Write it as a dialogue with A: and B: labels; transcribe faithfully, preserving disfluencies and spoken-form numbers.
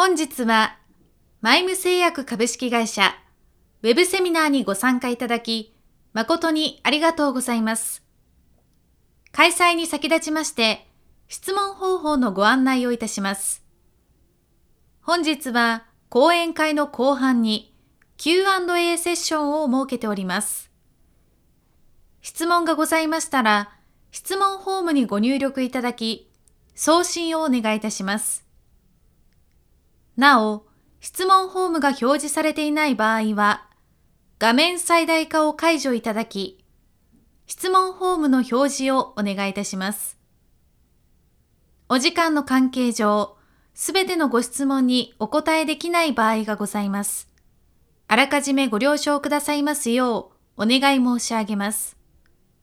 A: 本日は、マイム製薬株式会社、ウェブセミナーにご参加いただき、誠にありがとうございます。開催に先立ちまして、質問方法のご案内をいたします。本日は、講演会の後半に キューアンドエー セッションを設けております。質問がございましたら、質問フォームにご入力いただき、送信をお願いいたします。なお、質問フォームが表示されていない場合は、画面最大化を解除いただき、質問フォームの表示をお願いいたします。お時間の関係上、すべてのご質問にお答えできない場合がございます。あらかじめご了承くださいますようお願い申し上げます。